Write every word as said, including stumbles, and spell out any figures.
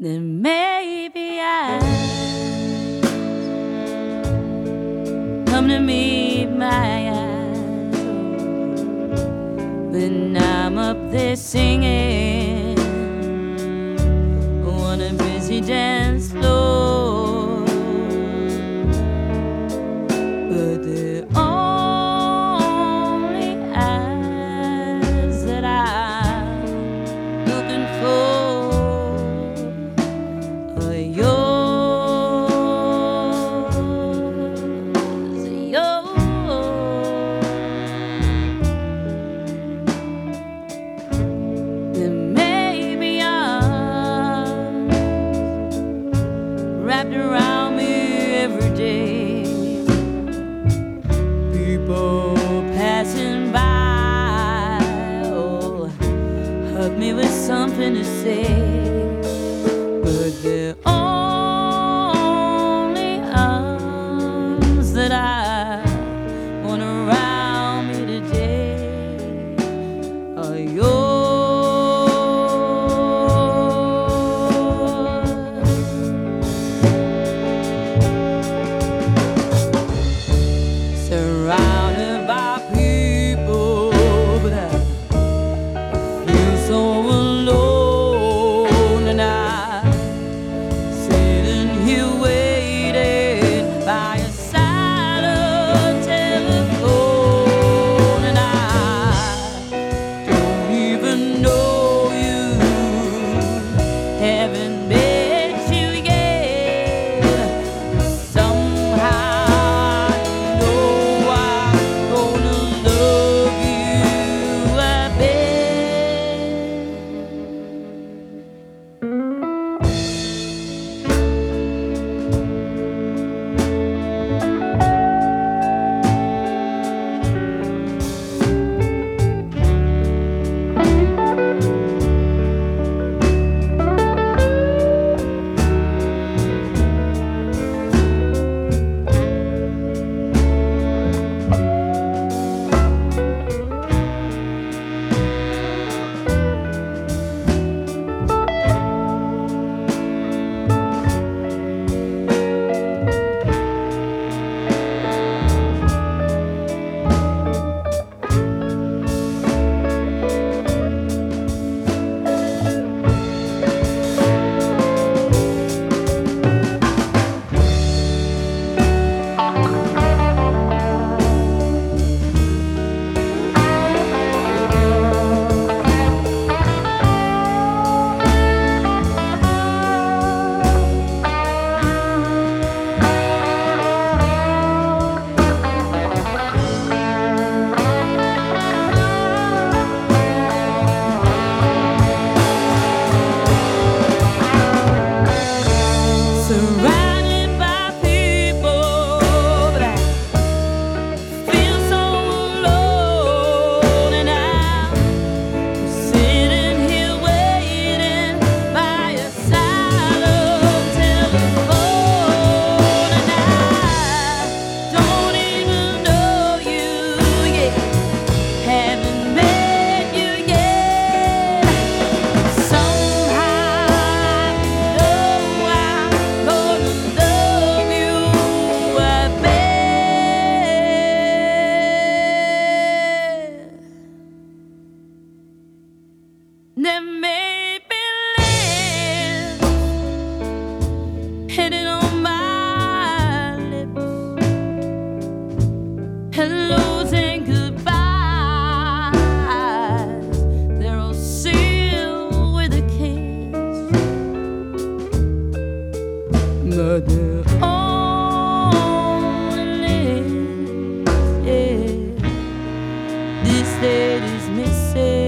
then maybe I come to meet my eyes when I'm up there singing on a busy dance floor, but they're only eyes that I'm looking for are yours, yours. Then maybe I'm wrapped around me every day, people passing by, oh, hug me with something to say, but they're only arms that I want around me today are yours. Surrounded by people, but I feel so alone, and I'm sitting here waiting by a silent telephone, and I don't even know you, haven't met you yet. Somehow I know I'm gonna love you, I bet. Surrounded by people, but I feel so alone, and I'm sitting here waiting by a silent telephone, and I don't even know you yet, haven't met you yet. Somehow I know I'm gonna love you, I bet. There may be lips hidden on my lips, hellos and goodbyes, they're all sealed with a kiss, but they're only lips, yeah. This state is missing.